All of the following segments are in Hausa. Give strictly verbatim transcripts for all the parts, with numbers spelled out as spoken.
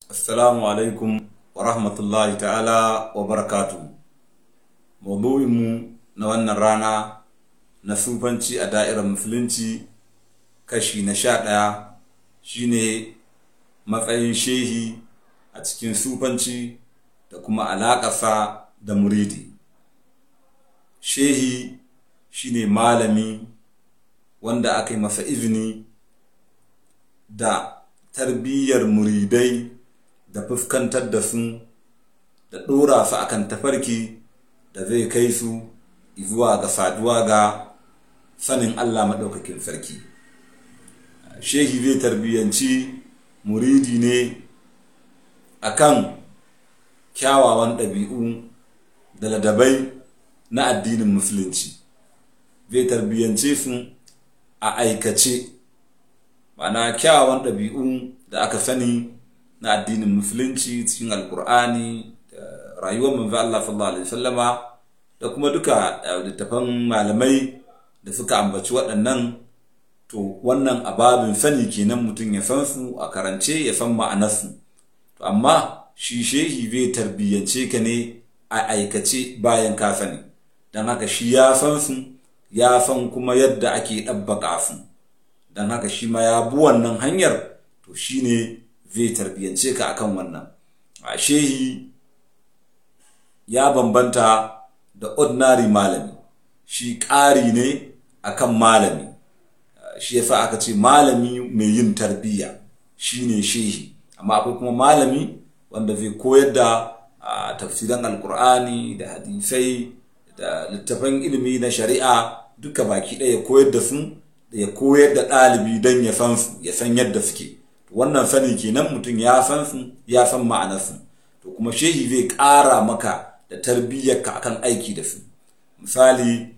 Assalamu alaikum wa rahmatullahi ta'ala wa barakatu. Maudu'inmu na wannan rana na sufanci a da'irar musulunci kashi na sha ɗaya shine matsayin shehi a cikin sufanci da kuma alaƙarsa da muridi. Shehi shine malami wanda aka yi masa izini da tarbiyyar muridai da fuskantar da su da ɗora su akan tafarki da zai kai su zuwa ga saduwa ga sanin Allah maɗaukakin sarki. Shehi zai tarbiyyanci muridi ne akan kyawawan ɗabi'u da ladabai na addinin musulunci. Zai tarbiyyance su a aikace, ma'ana kyawawan ɗabi'u da aka sani na addinin musulunci cikin alkur'ani da rayuwar manzo Allah sallallahu alaihi wasallama da kuma duka littafan malamai da suka ambaci waɗannan. To wannan ababin sani kenan mutum ya san su a karance, ya san ma'anarsu. To amma shi shehi zai tarbiyyance ka ne a aikace bayan ka sani, don haka shi ya san su, ya san kuma yadda ake ɗabbaka su, don haka shi ma ya bi wannan hanyar. To shine zai tarbiyyance ka akan wannan. A shehi ya bambanta da ordinary malami, shi ƙari ne akan malami. Shi yasa aka ce malami mai yin tarbiyya shine shehi. Amma akwai kuma malami wanda zai koyar da tafsiran alkur'ani da hadisai da littafan ilimi na shari'a duka baki ɗaya ya koyar da su, da ya koyar da ɗalibi don ya san su, ya san yadda suke. Wannan sani kenan mutum ya san su, ya san ma'anarsu. To kuma shehi zai ƙara maka da tarbiyyarka akan aiki da su. Misali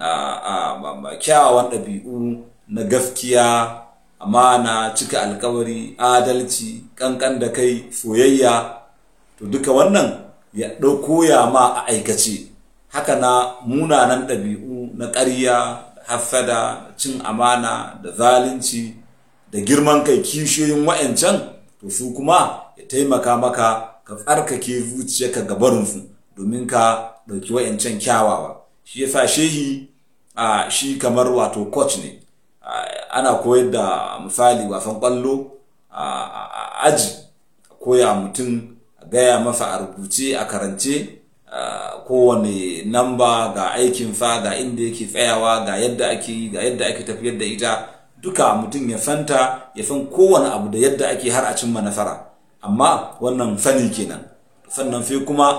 a kyawawan ɗabi'u na gaskiya, amana, cika alkawari, adalci, ƙanƙan da kai, soyayya. To duka wannan ya ɗauko ya ma a aikace. Haka na munanan ɗabi'u na ƙarya, hassada, cin amana da zalunci da girman kai, kishiyoyin wa'ancan. To su kuma ya taimaka maka ka tsarkake zuciyarka ga barinsu domin ka ɗauki wa'ancan kyawawa. Shi yasa shehi a shi kamar wato coach ne. Ana koyar da misali wasan ƙwallo a aji, koya mutum, a gaya masa a rubuce, a karance kowane namba ga aikinsa, ga inda yake tsayawa, ga yadda ake yi, ga yadda ake tafiyar da ita. Duka mutum ya fanta, ya san kowane abu da yadda ake har a cimma nasara. Amma wannan sani kenan. Sannan sai kuma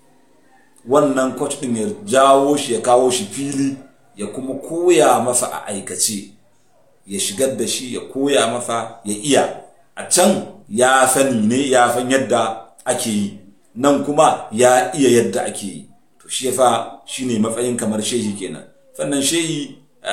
wannan coach din ya jawo shi, ya kawo shi fili, ya kuma koya masa a aikace, ya shigar da shi, ya koya masa ya iya. A can ya sani ne, ya san yadda ake yi, nan kuma ya iya yadda ake yi. To shi yasa shine matsayin kamar shehi kenan. Sannan shehi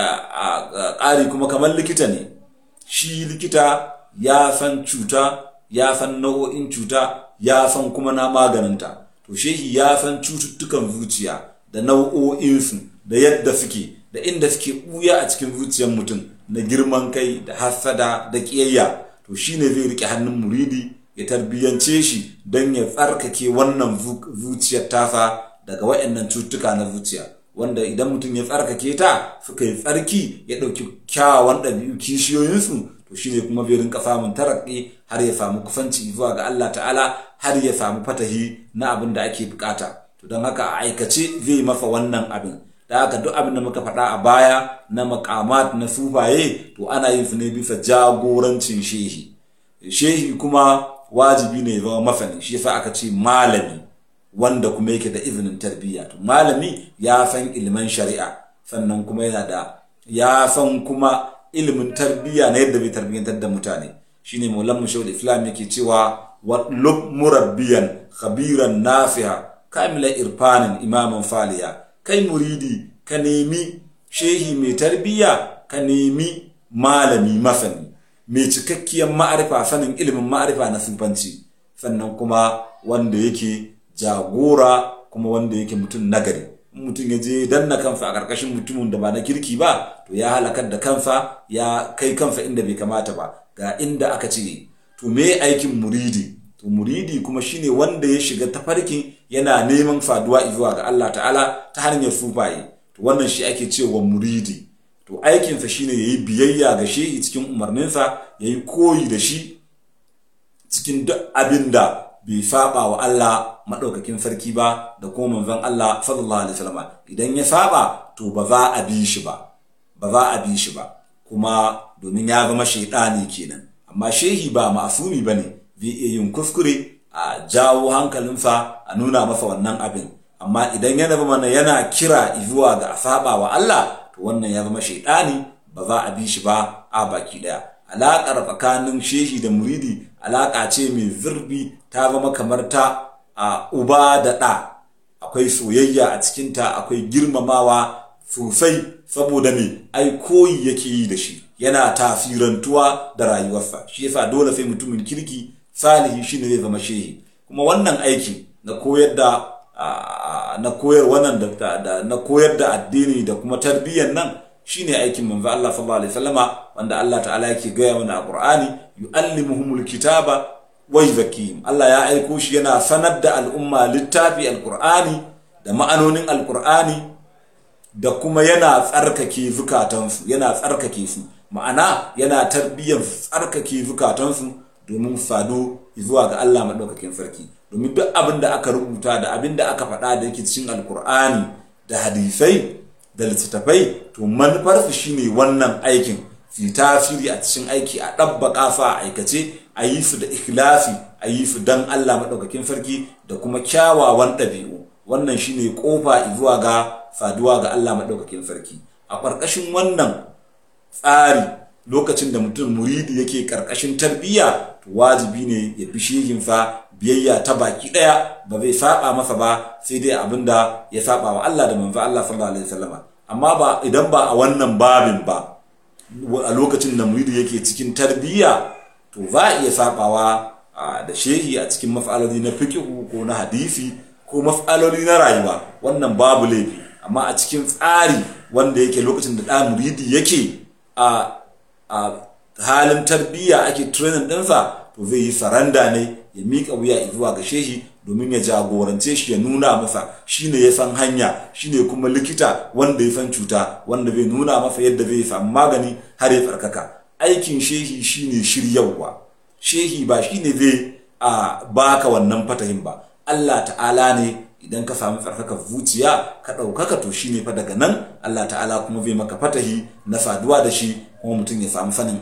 a ƙari kuma kamar likita ne. Shi likita ya san cuta, ya san nau'o'in cuta, ya san kuma na maganinta. To shehi ya san cututtukan zuciya da nau'o'insu da yadda suke, da inda suke ɓuya a cikin zuciyar mutum, na girman kai da hassada da ƙiyayya. To shine zai riƙe hannun muridi ya tarbiyyance shi don ya tsarkake wannan zuciyar tasa daga waɗannan cututtuka na zuciya, wanda idan mutum ya tsarkake ta suka yi tsarki, ya ɗauki kyawawan ɗabi'u kishiyoyinsu. To shine kuma zai rinka samun taraƙi har ya samu kusanci zuwa ga Allah ta'ala, har ya samu fatahi na abin da ake bukata. To don haka a aikace zai masa wannan abin. Da haka duk abin da muka faɗa a baya na makamat na sufaye, to ana yin su ne bisa jagorancin shehi. Shehi kuma wajibi ne ya zama masani. Shi yasa aka ce malami wanda kuma yake da izinin tarbiyya. To malami ya san ilimin shari'a, sannan kuma yana da ya san kuma ilimin tarbiyya na yadda bai tarbiyyantar da mutane. Shine Maulan Mushawul Islam yake cewa watlub murabbiyan khabiran nafi'a kamila irfanin imaman faliya. Kai muridi ka nemi shehi mai tarbiyya, ka nemi malami masani mai cikakkiyar ma'arifa, sanin ilimin ma'arifa na sufanci, sannan kuma wanda yake jagora, kuma wanda yake mutum nagari. Mutum ya je danna kansa a ƙarƙashin mutumin da ba na kirki ba, to ya halakar da kansa, ya kai kansa inda bai kamata ba. Ga inda aka ce to me aikin muridi to muridi kuma shine wanda ya shiga tafarkin yana neman faduwa zuwa ga Allah ta'ala ta hanyar sufaye, to wannan shi ake cewa muridi. To aikinsa shine yayi biyayya ga shehi cikin umarninsa, yayi koyi da shi cikin duk abinda bai saba wa Allah madaukakin sarki ba da kuma manzon Allah sallallahu alaihi wasallam. Idan ya saba to ba za a bi shi ba ba za a bi shi ba kuma domin ya zama shaydani kenan. Amma shehi ba ma'asumi bane, zai iya yin kuskure a jawo hankalinsa a nuna masa wannan abin, amma idan yana mana yana kira zuwa ga asaba wa Allah, to wannan ya zama shaydani, ba za a bi shi ba a baki daya. Alaƙar tsakanin shehi da muridi alaƙa ce mai zurfi, ta zama kamar ta a uba da ɗa. Akwai soyayya a cikinta, akwai girmamawa sosai, saboda me ai koyi yake yi da shi, yana tasirantuwa da rayuwarsa. Shi yasa dole sai mutumin kirki salihi shine zai zama shehi. Kuma wannan aiki na koyar da na koyar wannan da na koyar da addini da kuma tarbiyyar nan shine aikin manzo Allah sallallahu alaihi wasallama, wanda Allah ta'ala yake gaya mana a Qur'ani, yu'allimuhumul kitaba wa yuzakkihim. Allah ya aiko shi yana sanar da al'umma littafi alqur'ani da ma'anonin alqur'ani, da kuma yana tsarkake zukatansu, yana tsarkake su, ma'ana yana tarbiyyar tsarkake zukatansu domin sado zuwa ga Allah madaukakin sarki. Domin duk abin da aka rubuta da abin da aka faɗa da yake cikin alqur'ani da hadisai da littattafai, to manufarsu shine wannan aikin fi tasiri a cikin aiki, a ɗabbaka fa a aikace, a yi su da ikhlasi, a yi su dan Allah madaukakin sarki da kuma kyawawan ɗabi'u. Wannan shine kofa zuwa ga faduwa ga Allah madaukakin sarki. A ƙarƙashin wannan tsari, lokacin da mutum muridi yake ƙarƙashin tarbiyya, to wajibi ne ya bi shehinsa biyayya ta baki daya, ba zai saba masa ba sai dai abinda ya saba wa Allah da manzo Allah sallallahu alaihi wasallam. Amma ba idan ba a wannan babin ba, a lokacin da muridi yake cikin tarbiyya, to za a iya sabawa da shehi a cikin mas'aloli na fiqh ko na hadisi ko mas'aloli na rayuwa, wannan babu laifi. Amma a cikin tsari wanda yake lokacin da da muridi yake a a halin tarbiyya, ake training ɗinsa, to zai yi saranda ne, ya miƙa wuya zuwa ga shehi domin ya jagorance shi, ya nuna masa shine ya san hanya, shine kuma likita wanda ya san cuta, wanda zai nuna masa yadda zai samu magani har ya tsarkaka. Aikin shehi shine shiryawa, shehi ba shine zai a baka wannan fatahin ba. Allah ta'ala ne, idan ka samu tsarkaka zuciya ka ɗaukaka, to shine fa daga nan Allah ta'ala kuma zai maka fatahi na saduwa da shi, kuma mutum ya samu sanin